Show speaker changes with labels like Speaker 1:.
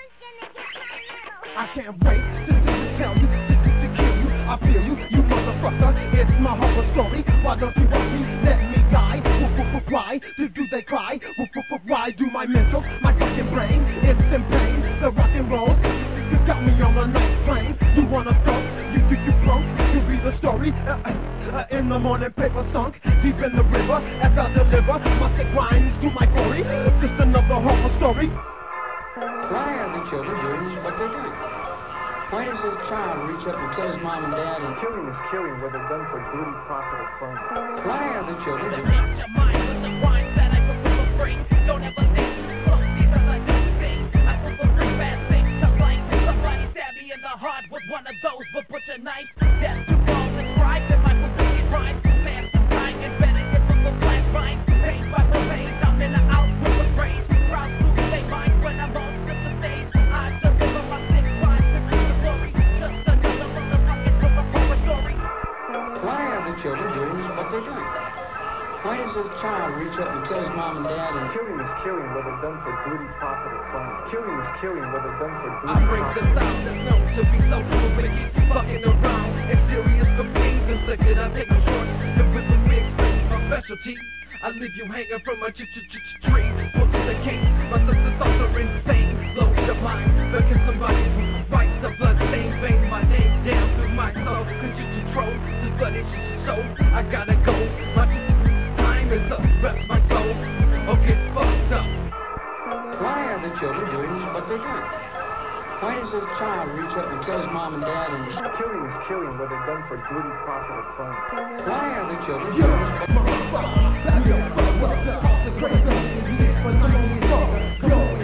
Speaker 1: I can't wait to tell you, to kill you. I feel you, you motherfucker. It's my horror story. Why don't you watch me? Let me die. Why do they cry? Why do my mentals, my fucking brain is in pain? The rock and rolls, you got me on the night train. You wanna thump? You broke? You be the story. In the morning, paper sunk deep in the river as I deliver my sick rhymes to my glory. Just another horror story.
Speaker 2: Why are the children doing what they're doing? Why does a child reach up and kill his mom and dad and...
Speaker 3: Killing is killing, whether done for booty, profit, or fun.
Speaker 2: Why are the children doing...
Speaker 4: Your mind with the rhymes that I will bring. Don't ever think too close because I don't sing. I will bring bad things to life. Somebody stab me in the heart with one of those but butcher knives. Death to all inscribed in my wicked rhymes. Sands the time embedded with the black lines. Page by page, I'm in the output with rage. Crowds lose their minds when I'm on just the stage. I deliver my sick rhymes to bring the glory. Just another motherfucking horror story.
Speaker 2: Why are the children doing what they're doing? Why does a child reach up and kill his mom and dad and...
Speaker 3: Killing is killing, whether done for booty, profit, or fun. Killing is killing, whether done for booty,
Speaker 1: I bring the style that's known to be so wicked, fucking around and serious for pains inflicted. I take no shorts and with the mix brings my specialty. I leave you hanging from a tree. What's the case? My the thoughts are insane. Blows your mind. But can somebody wipe the blood-stained vein? My name down through my soul. Control this bloody soul. I gotta go. My time is up. Rest my soul. Or get fucked up.
Speaker 2: Why are the children doing what they're doing? Why does a child reach up and kill his mom and dad and...
Speaker 3: Killing is killing, whether done for booty, profit, or fun.
Speaker 2: Why are the children doing what...
Speaker 1: Yo,